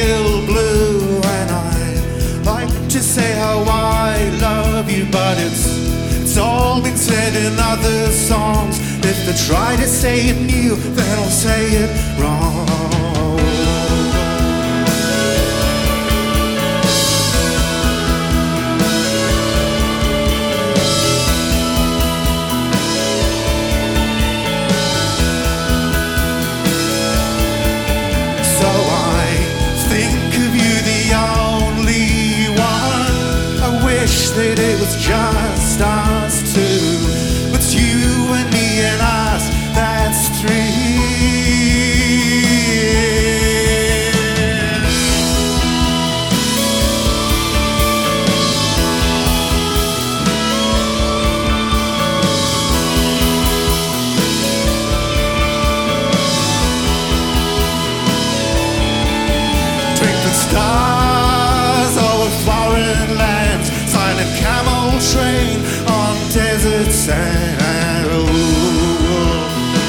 chill blue. And I like to say how I love you, but it's all been said in other songs. If they try to say it new, then I'll say it wrong. That it was just us two, but you and me and us, that's three. Twinkling stars over foreign lands, silent camel train on desert sand. Ooh.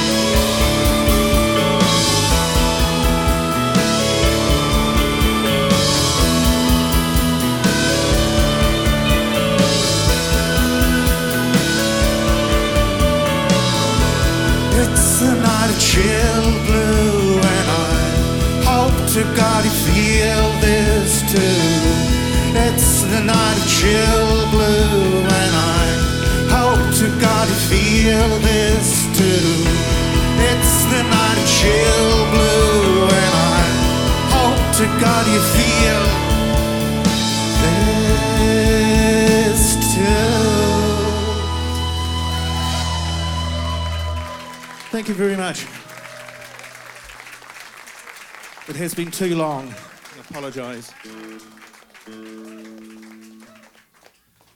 It's the night of chill blue, and I hope to God you feel this too. It's the night of chill blue, and I hope to God you feel this too. It's the night of chill blue, and I hope to God you feel this too. Thank you very much. It has been too long. I apologise.